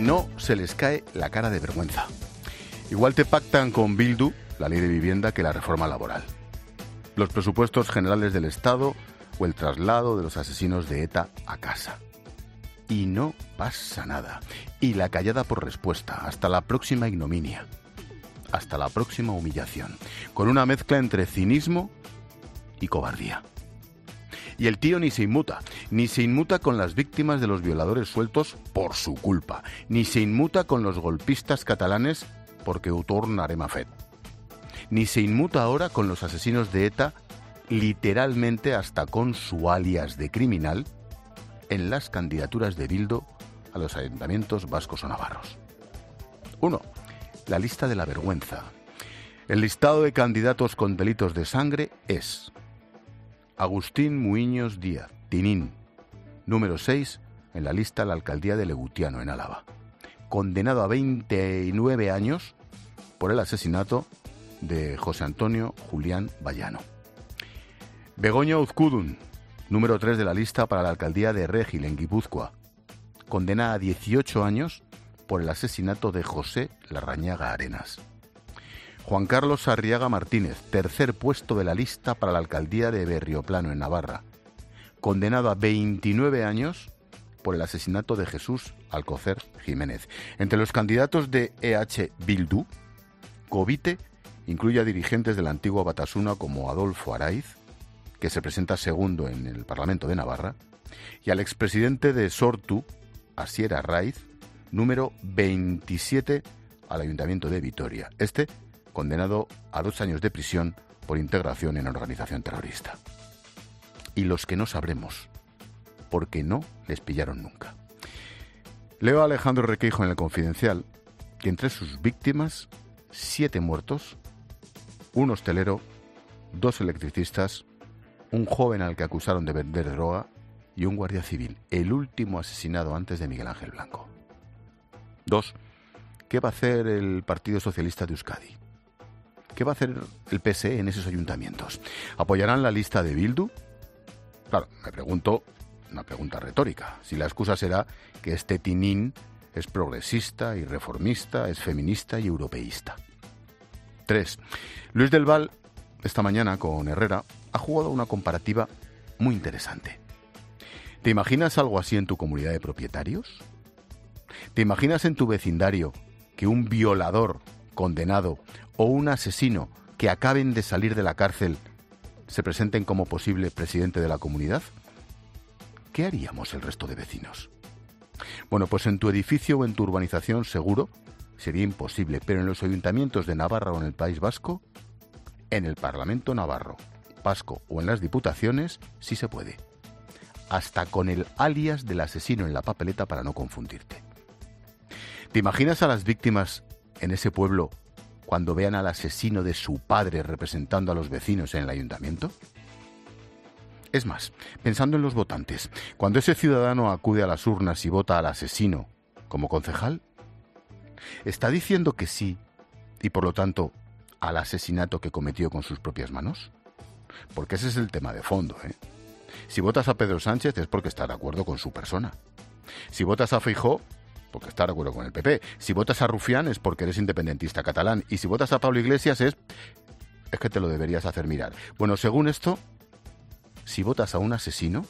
no se les cae la cara de vergüenza. Igual te pactan con Bildu la ley de vivienda que la reforma laboral, los presupuestos generales del Estado o el traslado de los asesinos de ETA a casa. Y no pasa nada. Y la callada por respuesta, hasta la próxima ignominia, hasta la próxima humillación, con una mezcla entre cinismo y cobardía. Y el tío ni se inmuta con las víctimas de los violadores sueltos por su culpa, ni se inmuta con los golpistas catalanes porque ho tornarem a fer, ni se inmuta ahora con los asesinos de ETA, literalmente hasta con su alias de criminal, en las candidaturas de Bildu a los ayuntamientos vascos o navarros. 1. La lista de la vergüenza. El listado de candidatos con delitos de sangre es Agustín Muiños Díaz, Tinín, número 6 en la lista de la alcaldía de Legutiano, en Álava, condenado a 29 años por el asesinato de José Antonio Julián Vallano. Begoña Uzkudun, número 3 de la lista para la alcaldía de Regil, en Guipúzcoa, condena a 18 años por el asesinato de José Larrañaga Arenas. Juan Carlos Arriaga Martínez, tercer puesto de la lista para la alcaldía de Berrioplano, en Navarra, condenado a 29 años por el asesinato de Jesús Alcocer Jiménez. Entre los candidatos de EH Bildu, Covite incluye a dirigentes de la antigua Batasuna como Adolfo Araiz, que se presenta segundo en el Parlamento de Navarra, y al expresidente de Sortu, Asier Arraiz, número 27 al Ayuntamiento de Vitoria. Condenado a 2 años de prisión por integración en organización terrorista. Y los que no sabremos, porque no les pillaron nunca. Leo a Alejandro Requeijo en El Confidencial que entre sus víctimas, 7 muertos, un hostelero, 2 electricistas, un joven al que acusaron de vender droga y un guardia civil, el último asesinado antes de Miguel Ángel Blanco. 2. ¿Qué va a hacer el Partido Socialista de Euskadi? ¿Qué va a hacer el PSE en esos ayuntamientos? ¿Apoyarán la lista de Bildu? Claro, me pregunto, una pregunta retórica, si la excusa será que este Tinín es progresista y reformista, es feminista y europeísta. 3. Luis del Val, esta mañana con Herrera, ha jugado una comparativa muy interesante. ¿Te imaginas algo así en tu comunidad de propietarios? ¿Te imaginas en tu vecindario que un violador condenado o un asesino que acaben de salir de la cárcel se presenten como posible presidente de la comunidad? ¿Qué haríamos el resto de vecinos? Bueno, pues en tu edificio o en tu urbanización seguro sería imposible, pero en los ayuntamientos de Navarra o en el País Vasco, en el Parlamento navarro, vasco o en las diputaciones, sí se puede. Hasta con el alias del asesino en la papeleta para no confundirte. ¿Te imaginas a las víctimas en ese pueblo cuando vean al asesino de su padre representando a los vecinos en el ayuntamiento? Es más, pensando en los votantes, cuando ese ciudadano acude a las urnas y vota al asesino como concejal, ¿está diciendo que sí y por lo tanto al asesinato que cometió con sus propias manos? Porque ese es el tema de fondo, ¿eh? Si votas a Pedro Sánchez es porque está de acuerdo con su persona. Si votas a Feijóo, porque está de acuerdo con el PP. Si votas a Rufián es porque eres independentista catalán. Y si votas a Pablo Iglesias es que te lo deberías hacer mirar. Bueno, según esto, si votas a un asesino,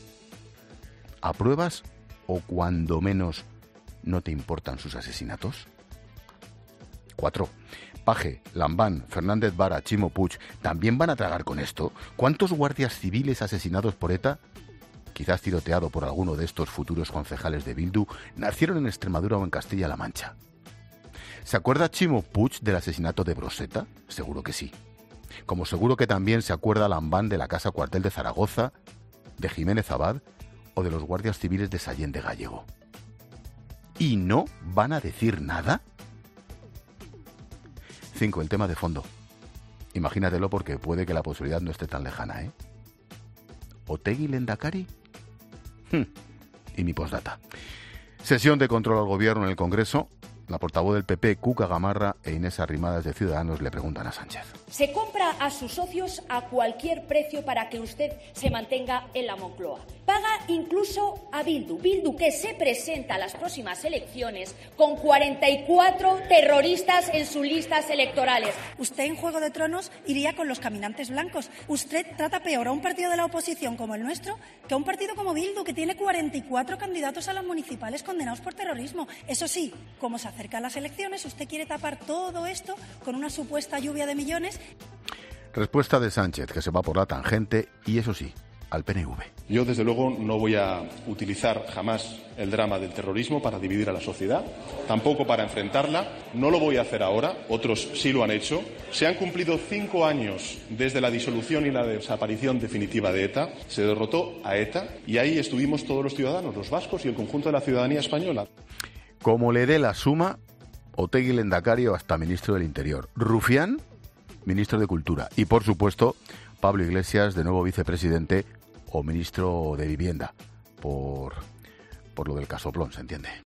¿apruebas o cuando menos no te importan sus asesinatos? 4. Paje, Lambán, Fernández Vara, Chimo Puig, ¿también van a tragar con esto? ¿Cuántos guardias civiles asesinados por ETA, quizás tiroteado por alguno de estos futuros concejales de Bildu, nacieron en Extremadura o en Castilla-La Mancha? ¿Se acuerda Chimo Puig del asesinato de Broseta? Seguro que sí. Como seguro que también se acuerda Lambán de la Casa Cuartel de Zaragoza, de Jiménez Abad o de los guardias civiles de Sallén de Gallego. ¿Y no van a decir nada? 5. El tema de fondo. Imagínatelo porque puede que la posibilidad no esté tan lejana, ¿eh? ¿Otegi Lehendakari? Y mi postdata. Sesión de control al gobierno en el Congreso. La portavoz del PP, Cuca Gamarra, e Inés Arrimadas de Ciudadanos le preguntan a Sánchez. Se compra a sus socios a cualquier precio para que usted se mantenga en la Moncloa. Paga incluso a Bildu. Bildu, que se presenta a las próximas elecciones con 44 terroristas en sus listas electorales. Usted en Juego de Tronos iría con los caminantes blancos. Usted trata peor a un partido de la oposición como el nuestro que a un partido como Bildu, que tiene 44 candidatos a las municipales condenados por terrorismo. Eso sí, como se acercan las elecciones, usted quiere tapar todo esto con una supuesta lluvia de millones. Respuesta de Sánchez, que se va por la tangente y, eso sí, al PNV. Yo, desde luego, no voy a utilizar jamás el drama del terrorismo para dividir a la sociedad, tampoco para enfrentarla. No lo voy a hacer ahora, otros sí lo han hecho. Se han cumplido 5 años desde la disolución y la desaparición definitiva de ETA. Se derrotó a ETA y ahí estuvimos todos los ciudadanos, los vascos y el conjunto de la ciudadanía española. Como le dé la suma, Otegi Lehendakari o hasta ministro del Interior. Rufián, ministro de Cultura. Y, por supuesto, Pablo Iglesias, de nuevo vicepresidente o ministro de Vivienda, por lo del casoplón, se entiende.